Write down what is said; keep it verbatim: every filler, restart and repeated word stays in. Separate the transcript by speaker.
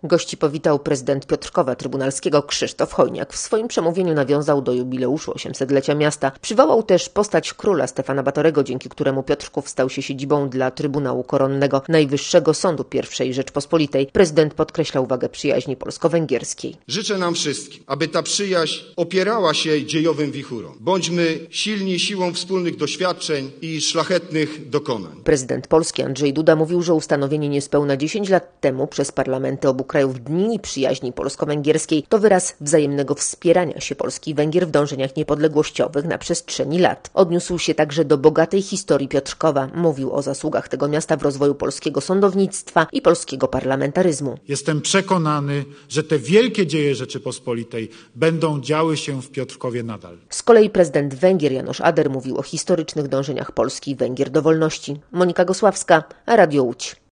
Speaker 1: Gości powitał prezydent Piotrkowa Trybunalskiego Krzysztof Hojniak. W swoim przemówieniu nawiązał do jubileuszu osiemsetlecia miasta. Przywołał też postać króla Stefana Batorego, dzięki któremu Piotrków stał się siedzibą dla Trybunału Koronnego, Najwyższego Sądu pierwszej Rzeczpospolitej. Prezydent podkreślał wagę przyjaźni polsko-węgierskiej.
Speaker 2: Życzę nam wszystkim, aby ta przyjaźń opierała się dziejowym wichurom. Bądźmy silni siłą wspólnych doświadczeń i szlachetnych dokonań.
Speaker 1: Prezydent Polski Andrzej Duda mówił, że ustanowienie niespełna dziesięć lat temu przez parlamenty obu krajów Dni Przyjaźni Polsko-Węgierskiej to wyraz wzajemnego wspierania się Polski i Węgier w dążeniach niepodległościowych na przestrzeni lat. Odniósł się także do bogatej historii Piotrkowa. Mówił o zasługach tego miasta w rozwoju polskiego sądownictwa i polskiego parlamentaryzmu.
Speaker 3: Jestem przekonany, że te wielkie dzieje Rzeczypospolitej będą działy się w Piotrkowie nadal.
Speaker 1: Z kolei prezydent Węgier János Ader mówił o historycznych dążeniach Polski i Węgier do wolności. Monika Gosławska, Radio Łódź.